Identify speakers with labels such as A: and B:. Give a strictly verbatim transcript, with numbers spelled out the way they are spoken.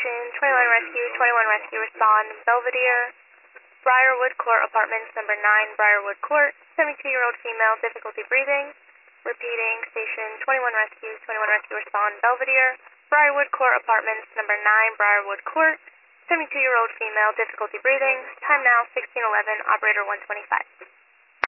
A: Station twenty-one Rescue, twenty-one Rescue, respond. Belvedere, Briarwood Court, Apartments, number nine, Briarwood Court. seventy-two-year-old female, difficulty breathing. Repeating, Station twenty-one Rescue, twenty-one Rescue, respond. Belvedere, Briarwood Court, Apartments, number nine, Briarwood Court. seventy-two-year-old female, difficulty breathing. Time now, sixteen eleven, operator one twenty-five.